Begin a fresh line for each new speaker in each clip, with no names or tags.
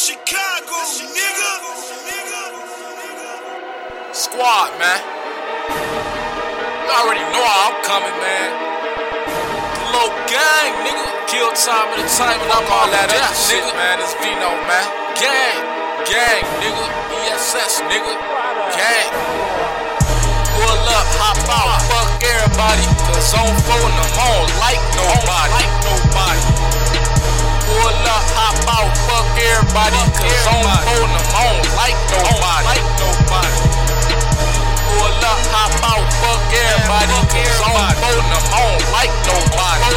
Chicago, nigga.
Squad, man. You already know how I'm coming, man. The little gang, nigga. Kill time at a time and I'm all that other shit, man. It's Vino, man. Gang, nigga. ESS, nigga. Gang. Pull up, hop out, fuck everybody. Cause on phone, I'm on like nobody. Pull up, hop out, fuck everybody. Cause on phone, I'm on like nobody. Pull up, hop out, fuck everybody. Cause on phone, I'm on like nobody.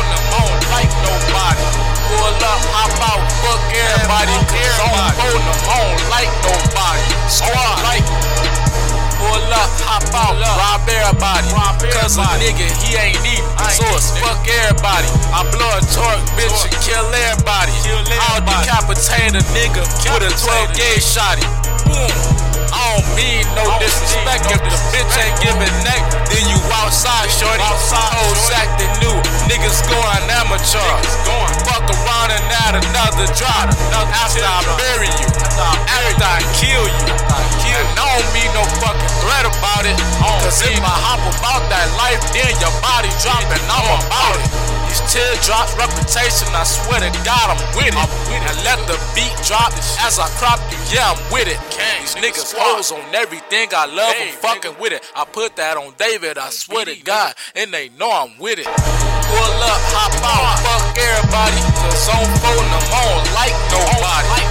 Pull up, hop out, fuck everybody. Cause on phone, I'm on like nobody. Squad, like. Pull up, hop out, rob everybody. Cause a nigga, he ain't eating, so it's fuck everybody. I blow a torque, bitch, and kill everybody. I'll decapitate a nigga with a 12 gauge shotty. Boom. I don't mean no disrespect. If the bitch ain't giving neck, then you outside, shorty. Hoes acting new, niggas going amateur. Fuck around and add another drop. After I bury you, after I kill you. And I don't mean no fucking threat about it. Cause if I hop about that life, then your body dropping, I'm about it. These teardrops, reputation, I swear to God, I'm with it. And let the beat drop as I crop you, yeah, I'm with it. These niggas hoes on everything, I love them fucking with it. I put that on David, I swear to God, and they know I'm with it. Pull up, hop out, fuck everybody. Cause on phone, I'm on like nobody.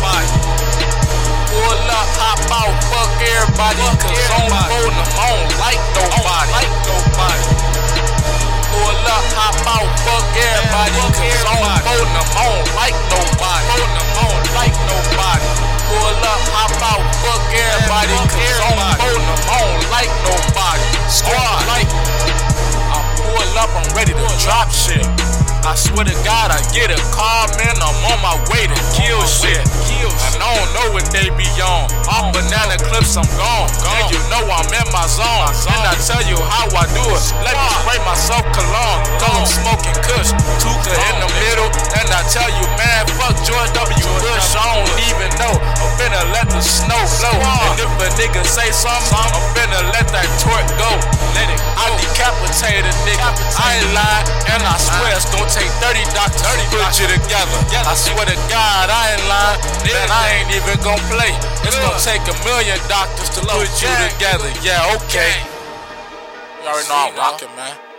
Pull up, hop out, fuck everybody. Cause on phone, I'm on like nobody. Pull up, hop out, fuck everybody. Cause on phone, I'm on like nobody. Pull up, hop out, fuck everybody. Cause on phone, I'm on like nobody. Squad, like. I pull up, I'm ready to drop shit. I swear to God, I get a call, man, I'm on my way to kill shit. And I don't know what they be on. Off banana clips, I'm gone. And you know I'm in my zone. And I tell you how I do it. Let me spray myself cologne. Cause I'm smoking kush, Tuka in the middle. And I tell you, man, fuck George W. Bush, I don't even know. I'm finna let the snow blow. And if a nigga say something, I'm finna let that torque go. I decapitate a nigga, I ain't lying. And I swear it's gonna take 30 doctors to put you together. I swear to God, I ain't lying. Man, I ain't even gonna play. It's gonna take 1,000,000 doctors to put you together. Yeah, okay. You already know I'm rocking, man.